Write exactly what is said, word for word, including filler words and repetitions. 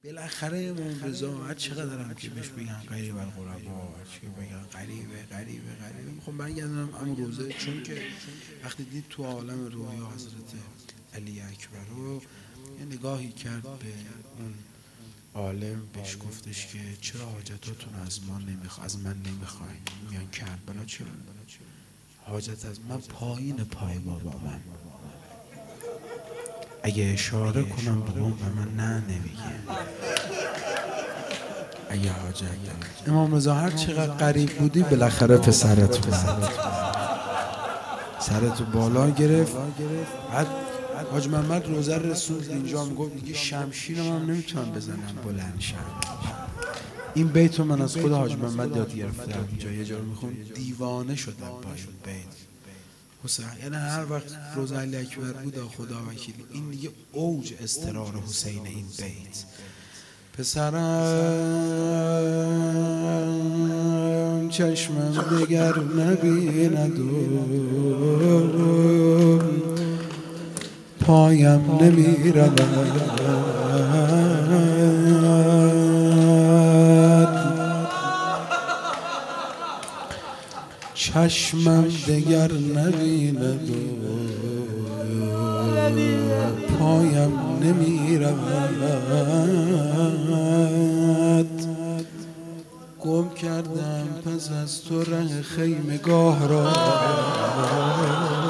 بالاخره امام رضا هر چقدر هم که بهش بگن غریب القربا، چی بگن غریبه غریبه غریبه، میخوام برگردم همون روزه، چون که وقتی دید تو عالم رویا حضرت علی اکبر رو یه نگاهی کرد به اون عالم، بهش گفتش که چرا حاجتاتون از ما نمیخوا از من نمیخواین؟ میان کربلا چرا حاجت از من پایین پای بابامم، اگه اشاره کنم بابام به من نه نمیگه، اگه حاجت داره. امام رضا هر چقدر غریب بودی بالاخره پسرت اومد، سرتو بالا گرفت. بعد حاج محمد روزه رسول اینجا میگفت دیگه شمشیرم هم نمیتونم بزنم بلند شم. این بیتو من از خود حاج محمد یاد گرفتم، اینجا یه جا رو میخون دیوانه شدم با این بیت حسین. یعنی هر وقت روزه علی اکبر بود خدا وکیل این دیگه اوج استقرار حسین این بیت. پسرم چشمم دگر نبیند و پایم نمیرود، چشمم دگر نبیند و پایم نمیرود، گم کردم پس از تو ره خیمگاه را